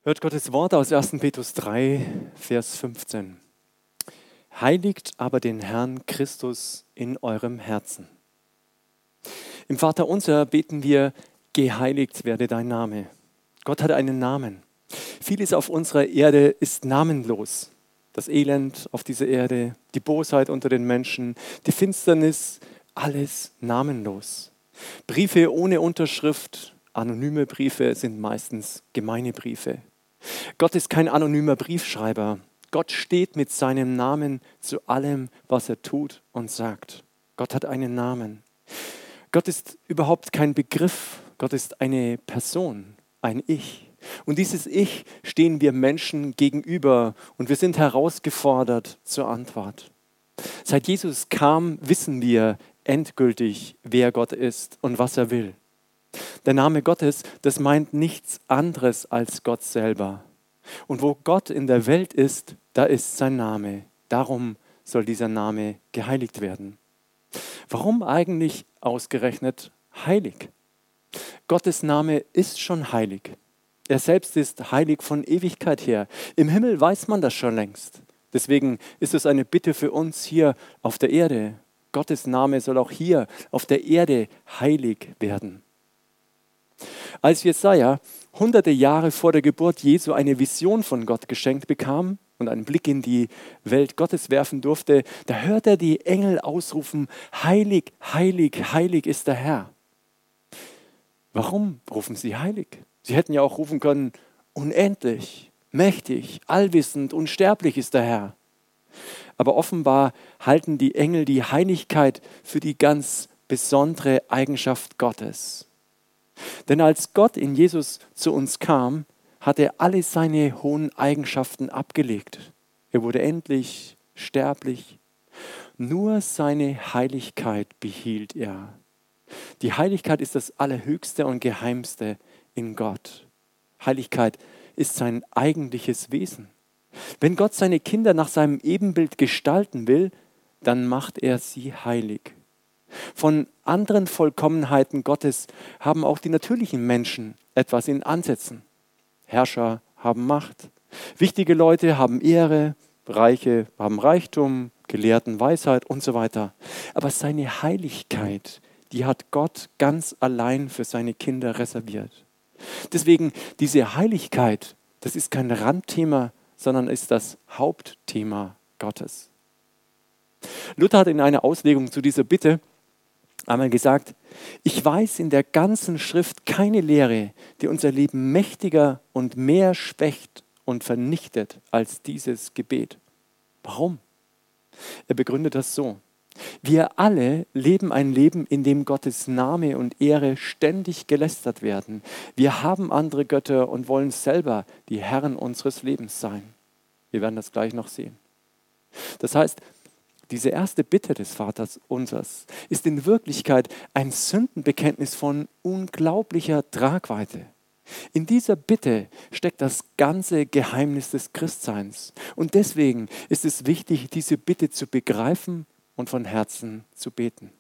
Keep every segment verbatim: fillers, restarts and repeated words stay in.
Hört Gottes Wort aus ersten Petrus drei, Vers fünfzehn. Heiligt aber den Herrn Christus in eurem Herzen. Im Vaterunser beten wir, geheiligt werde dein Name. Gott hat einen Namen. Vieles auf unserer Erde ist namenlos. Das Elend auf dieser Erde, die Bosheit unter den Menschen, die Finsternis, alles namenlos. Briefe ohne Unterschrift, anonyme Briefe sind meistens gemeine Briefe. Gott ist kein anonymer Briefschreiber. Gott steht mit seinem Namen zu allem, was er tut und sagt. Gott hat einen Namen. Gott ist überhaupt kein Begriff. Gott ist eine Person, ein Ich. Und dieses Ich stehen wir Menschen gegenüber und wir sind herausgefordert zur Antwort. Seit Jesus kam, wissen wir endgültig, wer Gott ist und was er will. Der Name Gottes, das meint nichts anderes als Gott selber. Und wo Gott in der Welt ist, da ist sein Name. Darum soll dieser Name geheiligt werden. Warum eigentlich ausgerechnet heilig? Gottes Name ist schon heilig. Er selbst ist heilig von Ewigkeit her. Im Himmel weiß man das schon längst. Deswegen ist es eine Bitte für uns hier auf der Erde. Gottes Name soll auch hier auf der Erde heilig werden. Als Jesaja hunderte Jahre vor der Geburt Jesu eine Vision von Gott geschenkt bekam und einen Blick in die Welt Gottes werfen durfte, da hört er die Engel ausrufen, heilig, heilig, heilig ist der Herr. Warum rufen sie heilig? Sie hätten ja auch rufen können, unendlich, mächtig, allwissend, unsterblich ist der Herr. Aber offenbar halten die Engel die Heiligkeit für die ganz besondere Eigenschaft Gottes. Denn als Gott in Jesus zu uns kam, hat er alle seine hohen Eigenschaften abgelegt. Er wurde endlich sterblich. Nur seine Heiligkeit behielt er. Die Heiligkeit ist das Allerhöchste und Geheimste in Gott. Heiligkeit ist sein eigentliches Wesen. Wenn Gott seine Kinder nach seinem Ebenbild gestalten will, dann macht er sie heilig. Von anderen Vollkommenheiten Gottes haben auch die natürlichen Menschen etwas in Ansätzen. Herrscher haben Macht, wichtige Leute haben Ehre, Reiche haben Reichtum, Gelehrten Weisheit und so weiter. Aber seine Heiligkeit, die hat Gott ganz allein für seine Kinder reserviert. Deswegen diese Heiligkeit, das ist kein Randthema, sondern ist das Hauptthema Gottes. Luther hat in einer Auslegung zu dieser Bitte einmal gesagt, ich weiß in der ganzen Schrift keine Lehre, die unser Leben mächtiger und mehr schwächt und vernichtet als dieses Gebet. Warum? Er begründet das so. Wir alle leben ein Leben, in dem Gottes Name und Ehre ständig gelästert werden. Wir haben andere Götter und wollen selber die Herren unseres Lebens sein. Wir werden das gleich noch sehen. Das heißt, diese erste Bitte des Vaters unsers ist in Wirklichkeit ein Sündenbekenntnis von unglaublicher Tragweite. In dieser Bitte steckt das ganze Geheimnis des Christseins. Und deswegen ist es wichtig, diese Bitte zu begreifen und von Herzen zu beten.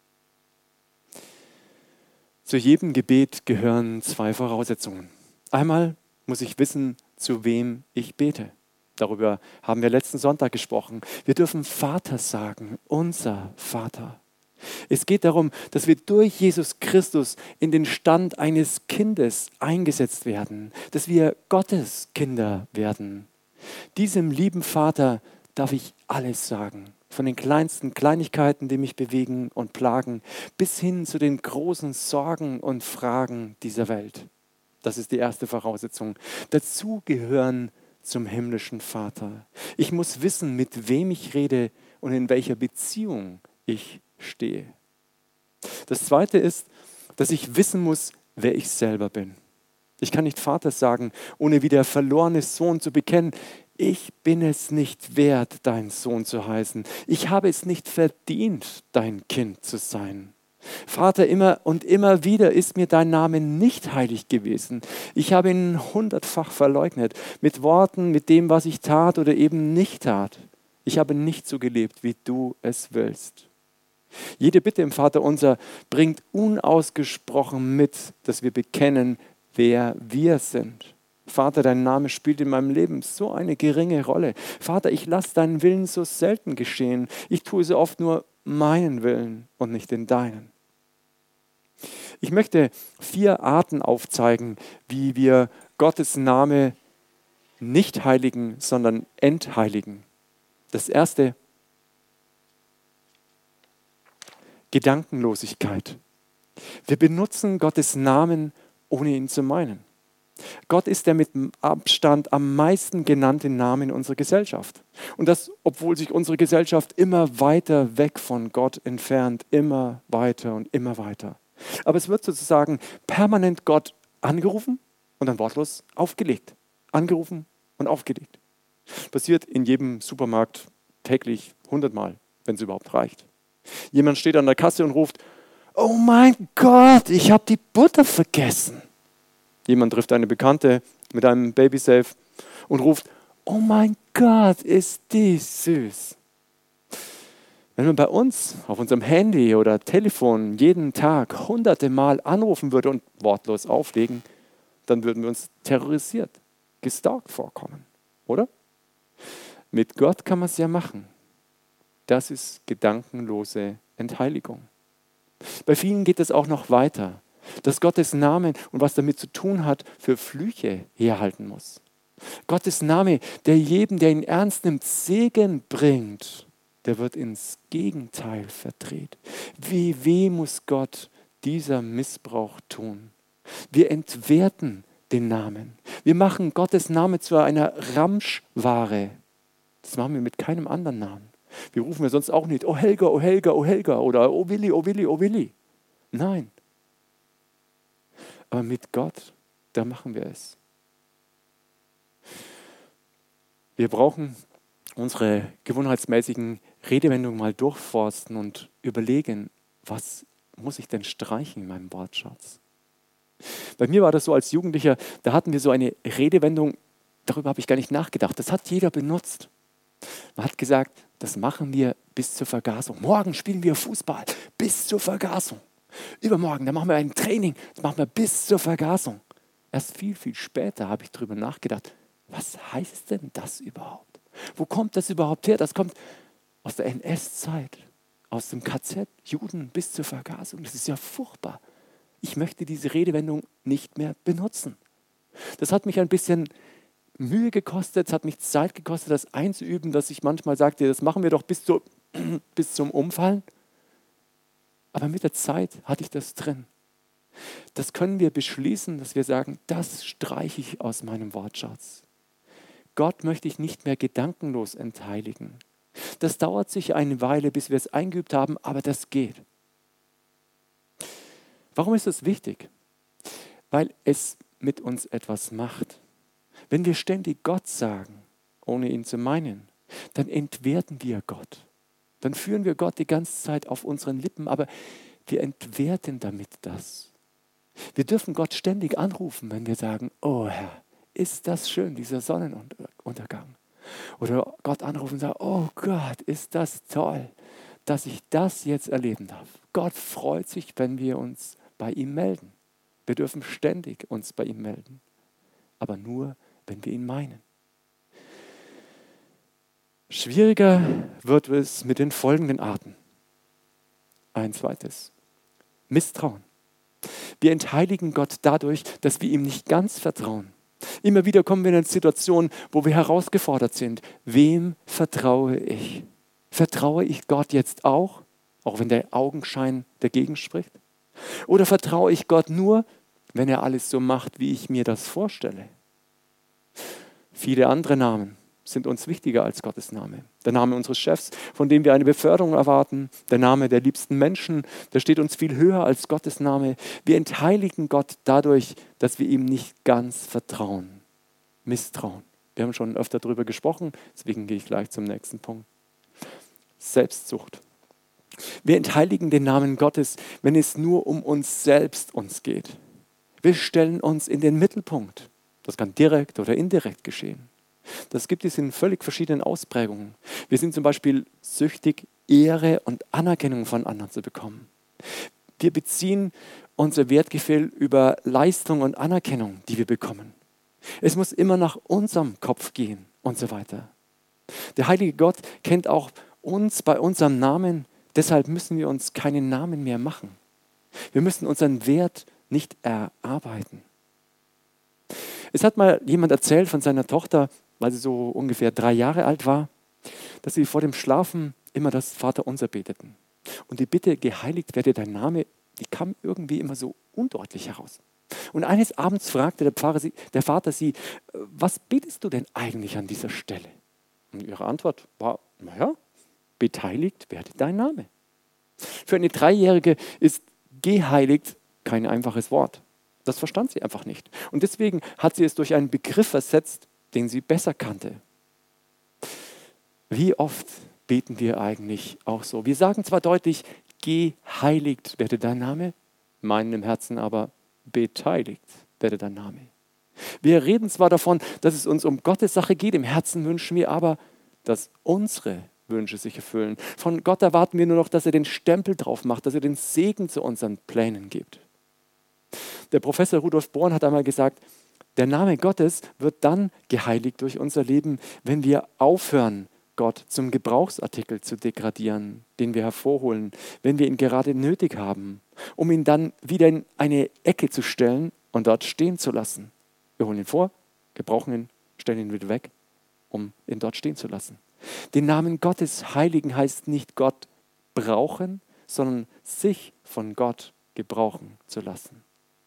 Zu jedem Gebet gehören zwei Voraussetzungen. Einmal muss ich wissen, zu wem ich bete. Darüber haben wir letzten Sonntag gesprochen. Wir dürfen Vater sagen, unser Vater. Es geht darum, dass wir durch Jesus Christus in den Stand eines Kindes eingesetzt werden, dass wir Gottes Kinder werden. Diesem lieben Vater darf ich alles sagen, von den kleinsten Kleinigkeiten, die mich bewegen und plagen, bis hin zu den großen Sorgen und Fragen dieser Welt. Das ist die erste Voraussetzung. Dazu gehören zum himmlischen Vater. Ich muss wissen, mit wem ich rede und in welcher Beziehung ich stehe. Das Zweite ist, dass ich wissen muss, wer ich selber bin. Ich kann nicht Vater sagen, ohne wie der verlorene Sohn zu bekennen, ich bin es nicht wert, dein Sohn zu heißen. Ich habe es nicht verdient, dein Kind zu sein. Vater, immer und immer wieder ist mir dein Name nicht heilig gewesen. Ich habe ihn hundertfach verleugnet, mit Worten, mit dem, was ich tat oder eben nicht tat. Ich habe nicht so gelebt, wie du es willst. Jede Bitte im Vaterunser bringt unausgesprochen mit, dass wir bekennen, wer wir sind. Vater, dein Name spielt in meinem Leben so eine geringe Rolle. Vater, ich lasse deinen Willen so selten geschehen. Ich tue so oft nur meinen Willen und nicht den deinen. Ich möchte vier Arten aufzeigen, wie wir Gottes Name nicht heiligen, sondern entheiligen. Das erste, Gedankenlosigkeit. Wir benutzen Gottes Namen, ohne ihn zu meinen. Gott ist der mit Abstand am meisten genannte Name in unserer Gesellschaft. Und das, obwohl sich unsere Gesellschaft immer weiter weg von Gott entfernt, immer weiter und immer weiter. Aber es wird sozusagen permanent Gott angerufen und dann wortlos aufgelegt. Angerufen und aufgelegt. Passiert in jedem Supermarkt täglich hundertmal, wenn es überhaupt reicht. Jemand steht an der Kasse und ruft, oh mein Gott, ich habe die Butter vergessen. Jemand trifft eine Bekannte mit einem Babysafe und ruft, oh mein Gott, ist die süß. Wenn man bei uns auf unserem Handy oder Telefon jeden Tag hunderte Mal anrufen würde und wortlos auflegen, dann würden wir uns terrorisiert, gestalkt vorkommen, oder? Mit Gott kann man es ja machen. Das ist gedankenlose Entheiligung. Bei vielen geht es auch noch weiter, dass Gottes Namen und was damit zu tun hat, für Flüche herhalten muss. Gottes Name, der jedem, der ihn ernst nimmt, Segen bringt, der wird ins Gegenteil verdreht. Wie weh muss Gott dieser Missbrauch tun? Wir entwerten den Namen. Wir machen Gottes Name zu einer Ramschware. Das machen wir mit keinem anderen Namen. Wir rufen ja sonst auch nicht, oh Helga, oh Helga, oh Helga oder oh Willi, oh Willi, oh Willi. Nein. Aber mit Gott, da machen wir es. Wir brauchen unsere gewohnheitsmäßigen Redewendungen mal durchforsten und überlegen, was muss ich denn streichen in meinem Wortschatz? Bei mir war das so als Jugendlicher, da hatten wir so eine Redewendung, darüber habe ich gar nicht nachgedacht. Das hat jeder benutzt. Man hat gesagt, das machen wir bis zur Vergasung. Morgen spielen wir Fußball bis zur Vergasung. Übermorgen, dann machen wir ein Training, das machen wir bis zur Vergasung. Erst viel, viel später habe ich darüber nachgedacht, was heißt denn das überhaupt? Wo kommt das überhaupt her? Das kommt aus der N S-Zeit, aus dem K Z, Juden bis zur Vergasung. Das ist ja furchtbar. Ich möchte diese Redewendung nicht mehr benutzen. Das hat mich ein bisschen Mühe gekostet, es hat mich Zeit gekostet, das einzuüben, dass ich manchmal sagte, das machen wir doch bis, zu, bis zum Umfallen. Aber mit der Zeit hatte ich das drin. Das können wir beschließen, dass wir sagen, das streiche ich aus meinem Wortschatz. Gott möchte ich nicht mehr gedankenlos entheiligen. Das dauert sicher eine Weile, bis wir es eingeübt haben, aber das geht. Warum ist das wichtig? Weil es mit uns etwas macht. Wenn wir ständig Gott sagen, ohne ihn zu meinen, dann entwerten wir Gott. Dann führen wir Gott die ganze Zeit auf unseren Lippen, aber wir entwerten damit das. Wir dürfen Gott ständig anrufen, wenn wir sagen, oh Herr, ist das schön, dieser Sonnenuntergang. Oder Gott anrufen und sagen, oh Gott, ist das toll, dass ich das jetzt erleben darf. Gott freut sich, wenn wir uns bei ihm melden. Wir dürfen ständig uns bei ihm melden, aber nur, wenn wir ihn meinen. Schwieriger wird es mit den folgenden Arten. Ein zweites. Misstrauen. Wir entheiligen Gott dadurch, dass wir ihm nicht ganz vertrauen. Immer wieder kommen wir in eine Situation, wo wir herausgefordert sind. Wem vertraue ich? Vertraue ich Gott jetzt auch, auch wenn der Augenschein dagegen spricht? Oder vertraue ich Gott nur, wenn er alles so macht, wie ich mir das vorstelle? Viele andere Namen sind uns wichtiger als Gottes Name. Der Name unseres Chefs, von dem wir eine Beförderung erwarten, der Name der liebsten Menschen, der steht uns viel höher als Gottes Name. Wir entheiligen Gott dadurch, dass wir ihm nicht ganz vertrauen. Misstrauen. Wir haben schon öfter darüber gesprochen, deswegen gehe ich gleich zum nächsten Punkt. Selbstsucht. Wir entheiligen den Namen Gottes, wenn es nur um uns selbst uns geht. Wir stellen uns in den Mittelpunkt. Das kann direkt oder indirekt geschehen. Das gibt es in völlig verschiedenen Ausprägungen. Wir sind zum Beispiel süchtig, Ehre und Anerkennung von anderen zu bekommen. Wir beziehen unser Wertgefühl über Leistung und Anerkennung, die wir bekommen. Es muss immer nach unserem Kopf gehen und so weiter. Der heilige Gott kennt auch uns bei unserem Namen, deshalb müssen wir uns keinen Namen mehr machen. Wir müssen unseren Wert nicht erarbeiten. Es hat mal jemand erzählt von seiner Tochter, weil sie so ungefähr drei Jahre alt war, dass sie vor dem Schlafen immer das Vaterunser beteten. Und die Bitte, geheiligt werde dein Name, die kam irgendwie immer so undeutlich heraus. Und eines Abends fragte der, Pfarrer sie, der Vater sie, was betest du denn eigentlich an dieser Stelle? Und ihre Antwort war, naja, beteiligt werde dein Name. Für eine Dreijährige ist geheiligt kein einfaches Wort. Das verstand sie einfach nicht. Und deswegen hat sie es durch einen Begriff ersetzt, den sie besser kannte. Wie oft beten wir eigentlich auch so? Wir sagen zwar deutlich, geheiligt werde dein Name, meinen im Herzen aber, beteiligt werde dein Name. Wir reden zwar davon, dass es uns um Gottes Sache geht, im Herzen wünschen wir aber, dass unsere Wünsche sich erfüllen. Von Gott erwarten wir nur noch, dass er den Stempel drauf macht, dass er den Segen zu unseren Plänen gibt. Der Professor Rudolf Born hat einmal gesagt, der Name Gottes wird dann geheiligt durch unser Leben, wenn wir aufhören, Gott zum Gebrauchsartikel zu degradieren, den wir hervorholen, wenn wir ihn gerade nötig haben, um ihn dann wieder in eine Ecke zu stellen und dort stehen zu lassen. Wir holen ihn vor, gebrauchen ihn, stellen ihn wieder weg, um ihn dort stehen zu lassen. Den Namen Gottes heiligen heißt nicht Gott brauchen, sondern sich von Gott gebrauchen zu lassen.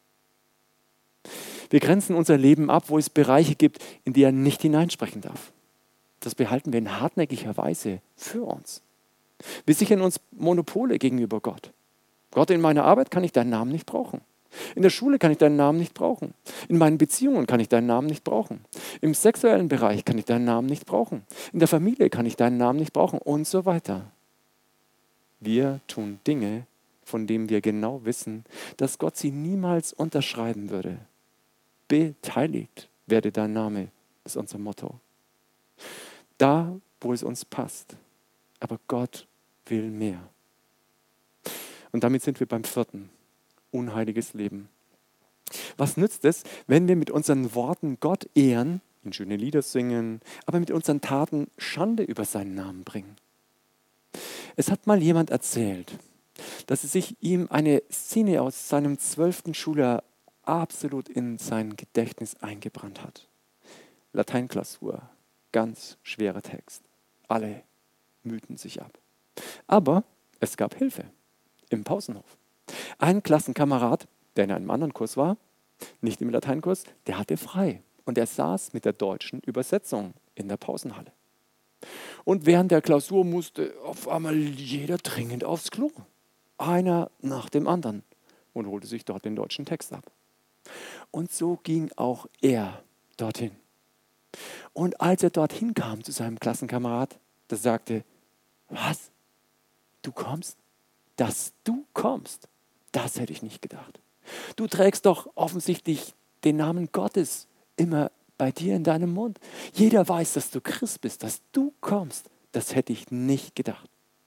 Wir grenzen unser Leben ab, wo es Bereiche gibt, in die er nicht hineinsprechen darf. Das behalten wir in hartnäckiger Weise für uns. Wir sichern uns Monopole gegenüber Gott. Gott, in meiner Arbeit kann ich deinen Namen nicht brauchen. In der Schule kann ich deinen Namen nicht brauchen. In meinen Beziehungen kann ich deinen Namen nicht brauchen. Im sexuellen Bereich kann ich deinen Namen nicht brauchen. In der Familie kann ich deinen Namen nicht brauchen und so weiter. Wir tun Dinge, von denen wir genau wissen, dass Gott sie niemals unterschreiben würde. Beteiligt werde dein Name, ist unser Motto. Da, wo es uns passt. Aber Gott will mehr. Und damit sind wir beim vierten. Unheiliges Leben. Was nützt es, wenn wir mit unseren Worten Gott ehren, ihn schöne Lieder singen, aber mit unseren Taten Schande über seinen Namen bringen? Es hat mal jemand erzählt, dass es sich ihm eine Szene aus seinem zwölften Schuljahr absolut in sein Gedächtnis eingebrannt hat. Lateinklausur, ganz schwerer Text. Alle mühten sich ab. Aber es gab Hilfe im Pausenhof. Ein Klassenkamerad, der in einem anderen Kurs war, nicht im Lateinkurs, der hatte frei. Und er saß mit der deutschen Übersetzung in der Pausenhalle. Und während der Klausur musste auf einmal jeder dringend aufs Klo. Einer nach dem anderen. Und holte sich dort den deutschen Text ab. Und so ging auch er dorthin. Und als er dorthin kam zu seinem Klassenkamerad, der sagte, was? Du kommst? Dass du kommst? Das hätte ich nicht gedacht. Du trägst doch offensichtlich den Namen Gottes immer bei dir in deinem Mund. Jeder weiß, dass du Christ bist, dass du kommst. Das hätte ich nicht gedacht.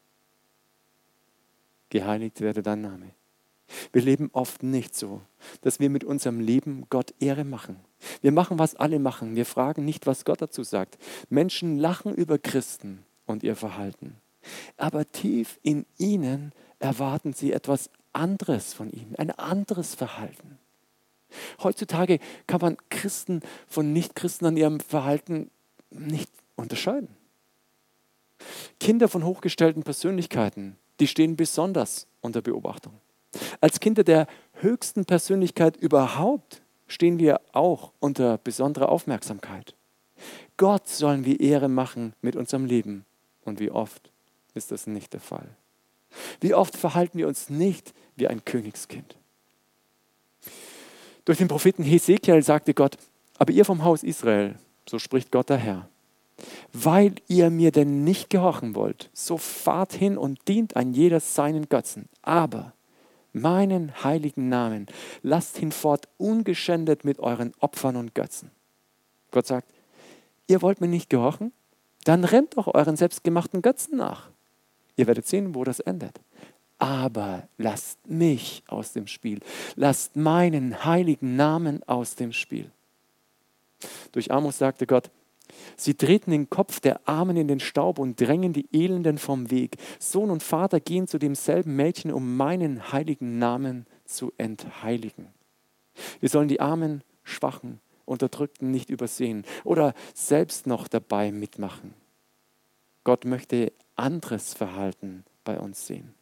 Geheiligt werde dein Name. Wir leben oft nicht so, dass wir mit unserem Leben Gott Ehre machen. Wir machen, was alle machen. Wir fragen nicht, was Gott dazu sagt. Menschen lachen über Christen und ihr Verhalten. Aber tief in ihnen erwarten sie etwas anderes von ihm, ein anderes Verhalten. Heutzutage kann man Christen von Nichtchristen an ihrem Verhalten nicht unterscheiden. Kinder von hochgestellten Persönlichkeiten, die stehen besonders unter Beobachtung. Als Kinder der höchsten Persönlichkeit überhaupt stehen wir auch unter besonderer Aufmerksamkeit. Gott sollen wir Ehre machen mit unserem Leben. Und wie oft ist das nicht der Fall? Wie oft verhalten wir uns nicht wie ein Königskind? Durch den Propheten Hesekiel sagte Gott, aber ihr vom Haus Israel, so spricht Gott der Herr, weil ihr mir denn nicht gehorchen wollt, so fahrt hin und dient an jeder seinen Götzen. Aber meinen heiligen Namen lasst hinfort ungeschändet mit euren Opfern und Götzen. Gott sagt, ihr wollt mir nicht gehorchen? Dann rennt doch euren selbstgemachten Götzen nach. Ihr werdet sehen, wo das endet. Aber lasst mich aus dem Spiel. Lasst meinen heiligen Namen aus dem Spiel. Durch Amos sagte Gott, sie treten den Kopf der Armen in den Staub und drängen die Elenden vom Weg. Sohn und Vater gehen zu demselben Mädchen, um meinen heiligen Namen zu entheiligen. Wir sollen die Armen, Schwachen, Unterdrückten nicht übersehen oder selbst noch dabei mitmachen. Gott möchte anderes Verhalten bei uns sehen.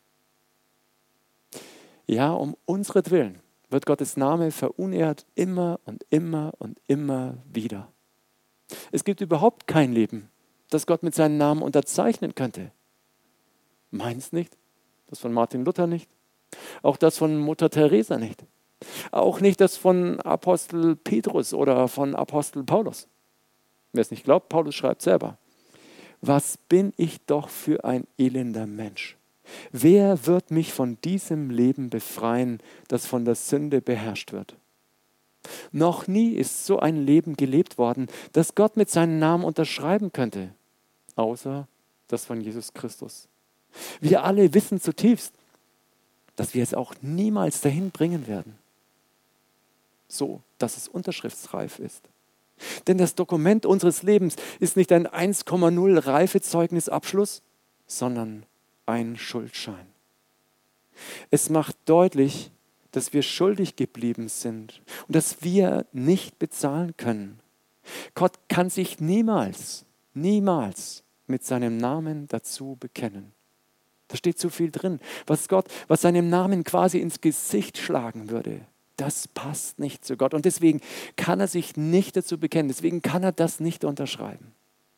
Ja, um unsretwillen wird Gottes Name verunehrt immer und immer und immer wieder. Es gibt überhaupt kein Leben, das Gott mit seinem Namen unterzeichnen könnte. Meins nicht, das von Martin Luther nicht, auch das von Mutter Teresa nicht, auch nicht das von Apostel Petrus oder von Apostel Paulus. Wer es nicht glaubt, Paulus schreibt selber, was bin ich doch für ein elender Mensch? Wer wird mich von diesem Leben befreien, das von der Sünde beherrscht wird? Noch nie ist so ein Leben gelebt worden, das Gott mit seinem Namen unterschreiben könnte, außer das von Jesus Christus. Wir alle wissen zutiefst, dass wir es auch niemals dahin bringen werden, so dass es unterschriftsreif ist. Denn das Dokument unseres Lebens ist nicht ein eins Komma null Reifezeugnisabschluss, sondern ein Schuldschein. Es macht deutlich, dass wir schuldig geblieben sind und dass wir nicht bezahlen können. Gott kann sich niemals, niemals mit seinem Namen dazu bekennen. Da steht zu viel drin, was Gott, was seinem Namen quasi ins Gesicht schlagen würde. Das passt nicht zu Gott und deswegen kann er sich nicht dazu bekennen, deswegen kann er das nicht unterschreiben.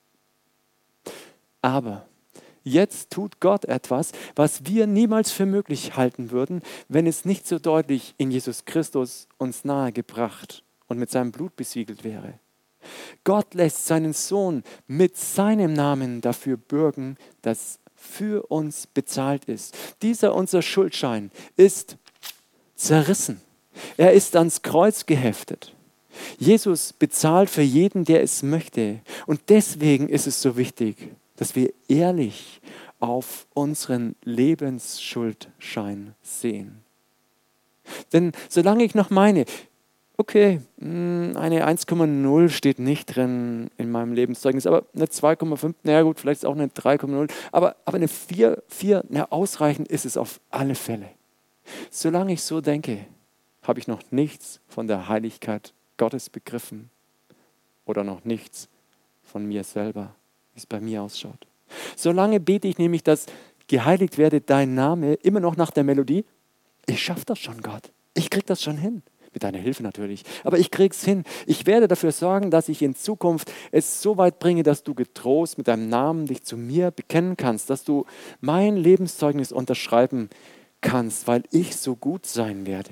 Aber jetzt tut Gott etwas, was wir niemals für möglich halten würden, wenn es nicht so deutlich in Jesus Christus uns nahegebracht und mit seinem Blut besiegelt wäre. Gott lässt seinen Sohn mit seinem Namen dafür bürgen, dass für uns bezahlt ist. Dieser unser Schuldschein ist zerrissen. Er ist ans Kreuz geheftet. Jesus bezahlt für jeden, der es möchte. Und deswegen ist es so wichtig, dass wir ehrlich auf unseren Lebensschuldschein sehen. Denn solange ich noch meine, okay, eine eins Komma null steht nicht drin in meinem Lebenszeugnis, aber eine zwei Komma fünf, naja gut, vielleicht auch eine drei Komma null, aber, aber eine vier, vier, na ausreichend ist es auf alle Fälle. Solange ich so denke, habe ich noch nichts von der Heiligkeit Gottes begriffen oder noch nichts von mir selber, wie es bei mir ausschaut. Solange bete ich nämlich, dass geheiligt werde dein Name, immer noch nach der Melodie. Ich schaffe das schon, Gott. Ich kriege das schon hin. Mit deiner Hilfe natürlich. Aber ich kriege es hin. Ich werde dafür sorgen, dass ich in Zukunft es so weit bringe, dass du getrost mit deinem Namen dich zu mir bekennen kannst, dass du mein Lebenszeugnis unterschreiben kannst, weil ich so gut sein werde.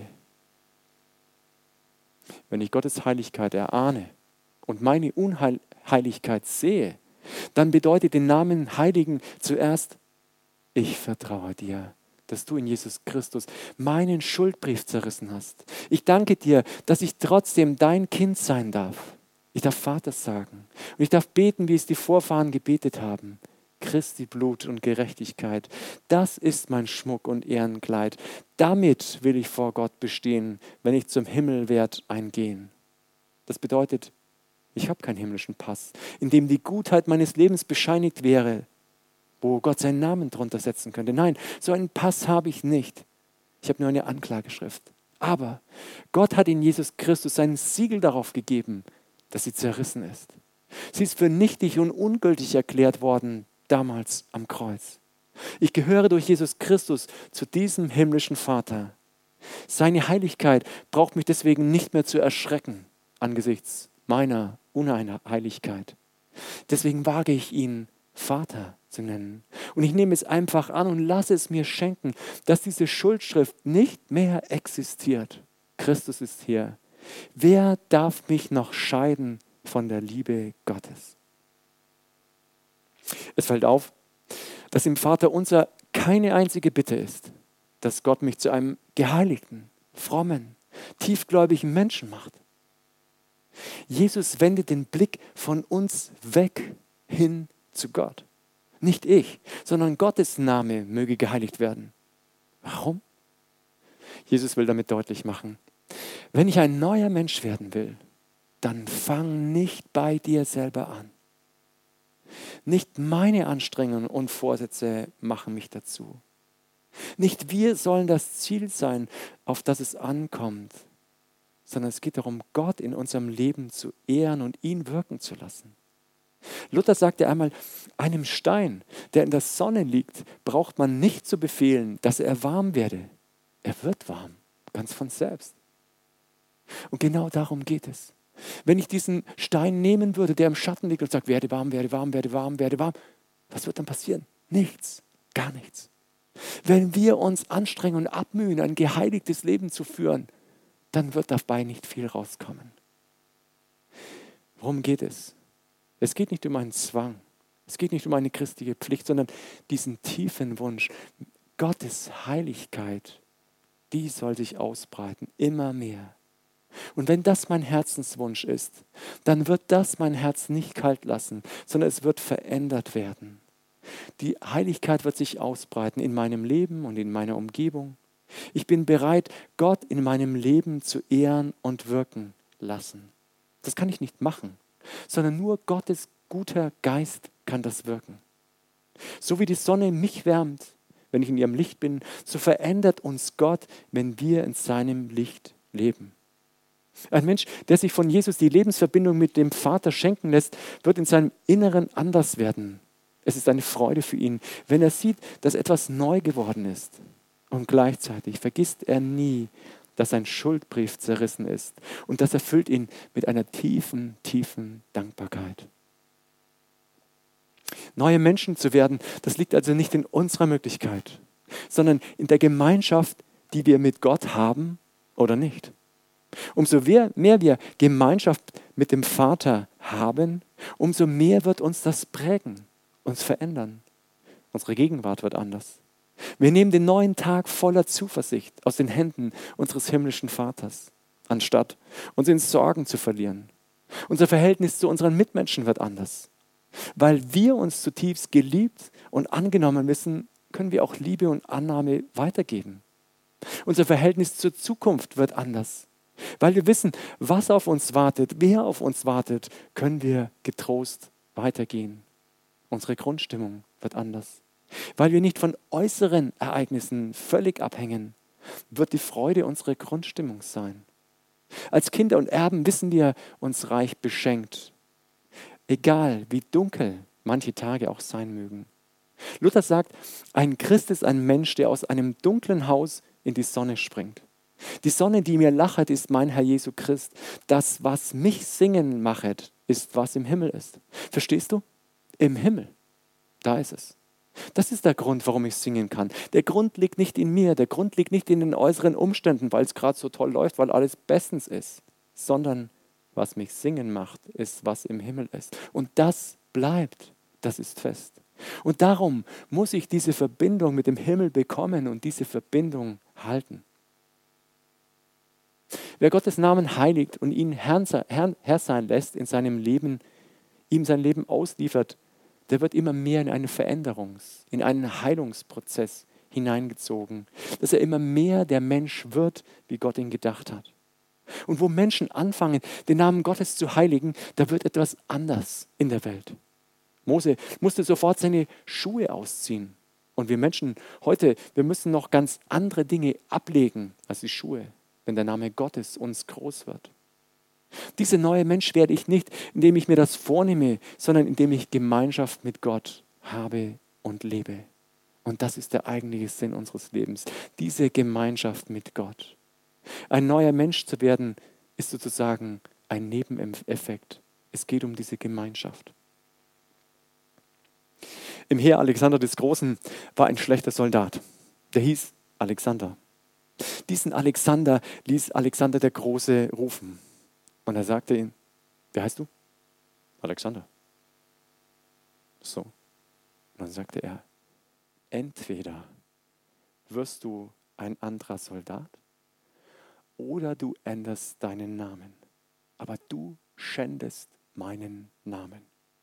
Wenn ich Gottes Heiligkeit erahne und meine Unheiligkeit sehe, dann bedeutet den Namen Heiligen zuerst, ich vertraue dir, dass du in Jesus Christus meinen Schuldbrief zerrissen hast. Ich danke dir, dass ich trotzdem dein Kind sein darf. Ich darf Vater sagen und ich darf beten, wie es die Vorfahren gebetet haben. Christi Blut und Gerechtigkeit, das ist mein Schmuck und Ehrenkleid. Damit will ich vor Gott bestehen, wenn ich zum Himmel werd eingehen. Das bedeutet, ich habe keinen himmlischen Pass, in dem die Gutheit meines Lebens bescheinigt wäre, wo Gott seinen Namen drunter setzen könnte. Nein, so einen Pass habe ich nicht. Ich habe nur eine Anklageschrift. Aber Gott hat in Jesus Christus sein Siegel darauf gegeben, dass sie zerrissen ist. Sie ist für nichtig und ungültig erklärt worden, damals am Kreuz. Ich gehöre durch Jesus Christus zu diesem himmlischen Vater. Seine Heiligkeit braucht mich deswegen nicht mehr zu erschrecken angesichts meiner Unheiligkeit. Deswegen wage ich ihn Vater zu nennen. Und ich nehme es einfach an und lasse es mir schenken, dass diese Schuldschrift nicht mehr existiert. Christus ist hier. Wer darf mich noch scheiden von der Liebe Gottes? Es fällt auf, dass im Vaterunser keine einzige Bitte ist, dass Gott mich zu einem geheiligten, frommen, tiefgläubigen Menschen macht. Jesus wendet den Blick von uns weg hin zu Gott. Nicht ich, sondern Gottes Name möge geheiligt werden. Warum? Jesus will damit deutlich machen, wenn ich ein neuer Mensch werden will, dann fang nicht bei dir selber an. Nicht meine Anstrengungen und Vorsätze machen mich dazu. Nicht wir sollen das Ziel sein, auf das es ankommt, sondern es geht darum, Gott in unserem Leben zu ehren und ihn wirken zu lassen. Luther sagte einmal, einem Stein, der in der Sonne liegt, braucht man nicht zu befehlen, dass er warm werde. Er wird warm, ganz von selbst. Und genau darum geht es. Wenn ich diesen Stein nehmen würde, der im Schatten liegt und sagt, werde warm, werde warm, werde warm, werde warm, was wird dann passieren? Nichts, gar nichts. Wenn wir uns anstrengen und abmühen, ein geheiligtes Leben zu führen, dann wird dabei nicht viel rauskommen. Worum geht es? Es geht nicht um einen Zwang, es geht nicht um eine christliche Pflicht, sondern diesen tiefen Wunsch, Gottes Heiligkeit, die soll sich ausbreiten, immer mehr. Und wenn das mein Herzenswunsch ist, dann wird das mein Herz nicht kalt lassen, sondern es wird verändert werden. Die Heiligkeit wird sich ausbreiten in meinem Leben und in meiner Umgebung. Ich bin bereit, Gott in meinem Leben zu ehren und wirken lassen. Das kann ich nicht machen, sondern nur Gottes guter Geist kann das wirken. So wie die Sonne mich wärmt, wenn ich in ihrem Licht bin, so verändert uns Gott, wenn wir in seinem Licht leben. Ein Mensch, der sich von Jesus die Lebensverbindung mit dem Vater schenken lässt, wird in seinem Inneren anders werden. Es ist eine Freude für ihn, wenn er sieht, dass etwas neu geworden ist. Und gleichzeitig vergisst er nie, dass sein Schuldbrief zerrissen ist. Und das erfüllt ihn mit einer tiefen, tiefen Dankbarkeit. Neue Menschen zu werden, das liegt also nicht in unserer Möglichkeit, sondern in der Gemeinschaft, die wir mit Gott haben oder nicht. Umso mehr wir Gemeinschaft mit dem Vater haben, umso mehr wird uns das prägen, uns verändern. Unsere Gegenwart wird anders. Wir nehmen den neuen Tag voller Zuversicht aus den Händen unseres himmlischen Vaters, anstatt uns in Sorgen zu verlieren. Unser Verhältnis zu unseren Mitmenschen wird anders. Weil wir uns zutiefst geliebt und angenommen wissen, können wir auch Liebe und Annahme weitergeben. Unser Verhältnis zur Zukunft wird anders. Weil wir wissen, was auf uns wartet, wer auf uns wartet, können wir getrost weitergehen. Unsere Grundstimmung wird anders. Weil wir nicht von äußeren Ereignissen völlig abhängen, wird die Freude unsere Grundstimmung sein. Als Kinder und Erben wissen wir uns reich beschenkt. Egal wie dunkel manche Tage auch sein mögen. Luther sagt, ein Christ ist ein Mensch, der aus einem dunklen Haus in die Sonne springt. Die Sonne, die mir lachet, ist mein Herr Jesu Christ. Das, was mich singen machet, ist, was im Himmel ist. Verstehst du? Im Himmel. Da ist es. Das ist der Grund, warum ich singen kann. Der Grund liegt nicht in mir, der Grund liegt nicht in den äußeren Umständen, weil es gerade so toll läuft, weil alles bestens ist, sondern was mich singen macht, ist, was im Himmel ist. Und das bleibt, das ist fest. Und darum muss ich diese Verbindung mit dem Himmel bekommen und diese Verbindung halten. Wer Gottes Namen heiligt und ihn Herr, Herr, Herr sein lässt in seinem Leben, ihm sein Leben ausliefert, der wird immer mehr in einen Veränderungs-, in einen Heilungsprozess hineingezogen, dass er immer mehr der Mensch wird, wie Gott ihn gedacht hat. Und wo Menschen anfangen, den Namen Gottes zu heiligen, da wird etwas anders in der Welt. Mose musste sofort seine Schuhe ausziehen. Und wir Menschen heute, wir müssen noch ganz andere Dinge ablegen als die Schuhe, wenn der Name Gottes uns groß wird. Dieser neue Mensch werde ich nicht, indem ich mir das vornehme, sondern indem ich Gemeinschaft mit Gott habe und lebe. Und das ist der eigentliche Sinn unseres Lebens, diese Gemeinschaft mit Gott. Ein neuer Mensch zu werden, ist sozusagen ein Nebeneffekt. Es geht um diese Gemeinschaft. Im Heer Alexander des Großen war ein schlechter Soldat. Der hieß Alexander. Diesen Alexander ließ Alexander der Große rufen. Und er sagte ihm, wer heißt du? Alexander. So. Und dann sagte er, entweder wirst du ein anderer Soldat oder du änderst deinen Namen. Aber du schändest meinen Namen.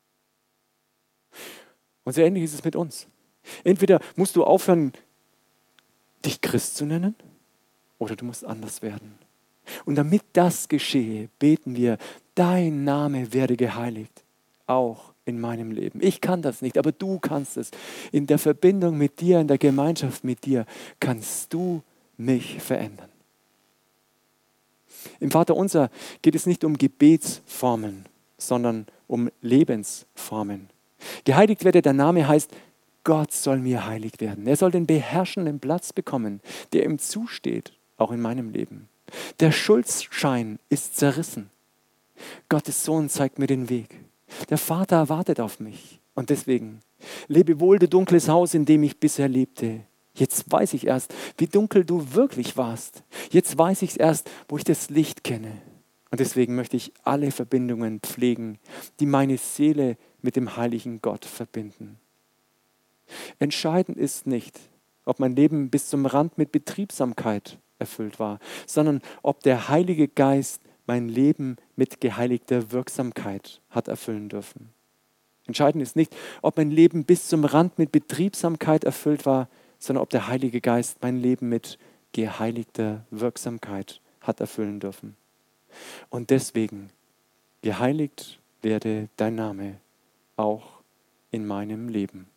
Und so ähnlich ist es mit uns. Entweder musst du aufhören, dich Christ zu nennen, oder du musst anders werden. Und damit das geschehe, beten wir, dein Name werde geheiligt, auch in meinem Leben. Ich kann das nicht, aber du kannst es. In der Verbindung mit dir, in der Gemeinschaft mit dir, kannst du mich verändern. Im Vaterunser geht es nicht um Gebetsformeln, sondern um Lebensformen. Geheiligt werde der Name heißt, Gott soll mir heilig werden. Er soll den beherrschenden Platz bekommen, der ihm zusteht, auch in meinem Leben. Der Schuldschein ist zerrissen. Gottes Sohn zeigt mir den Weg. Der Vater wartet auf mich. Und deswegen, lebe wohl, du dunkles Haus, in dem ich bisher lebte. Jetzt weiß ich erst, wie dunkel du wirklich warst. Jetzt weiß ich erst, wo ich das Licht kenne. Und deswegen möchte ich alle Verbindungen pflegen, die meine Seele mit dem heiligen Gott verbinden. Entscheidend ist nicht, ob mein Leben bis zum Rand mit Betriebsamkeit erfüllt war, sondern ob der Heilige Geist mein Leben mit geheiligter Wirksamkeit hat erfüllen dürfen. Entscheidend ist nicht, ob mein Leben bis zum Rand mit Betriebsamkeit erfüllt war, sondern ob der Heilige Geist mein Leben mit geheiligter Wirksamkeit hat erfüllen dürfen. Und deswegen, geheiligt werde dein Name auch in meinem Leben.